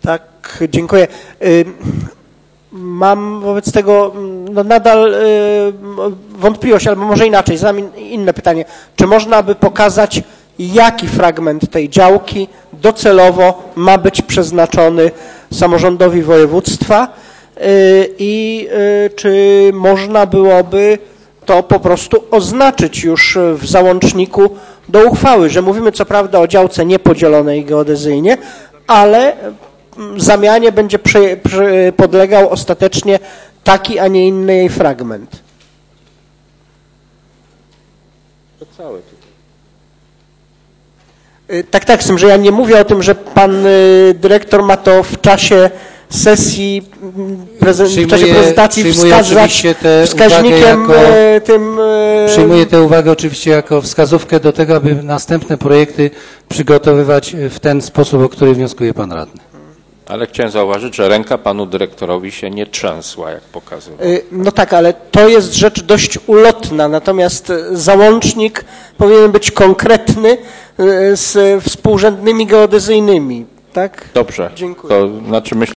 Tak, dziękuję. Mam wobec tego nadal wątpliwość, albo może inaczej, zadam inne pytanie. Czy można by pokazać, jaki fragment tej działki docelowo ma być przeznaczony samorządowi województwa i czy można byłoby to po prostu oznaczyć już w załączniku do uchwały, że mówimy co prawda o działce niepodzielonej geodezyjnie, ale zamianie będzie podlegał ostatecznie taki, a nie inny jej fragment. To całe tutaj. Tak, z tym, że ja nie mówię o tym, że pan dyrektor ma to w czasie sesji, w czasie prezentacji wskazać wskaźnikiem tym... Przyjmuję tę uwagę oczywiście jako wskazówkę do tego, aby następne projekty przygotowywać w ten sposób, o który wnioskuje pan radny. Ale chciałem zauważyć, że ręka panu dyrektorowi się nie trzęsła, jak pokazywał. No tak, ale to jest rzecz dość ulotna, natomiast załącznik powinien być konkretny z współrzędnymi geodezyjnymi, tak? Dobrze. Dziękuję. To znaczy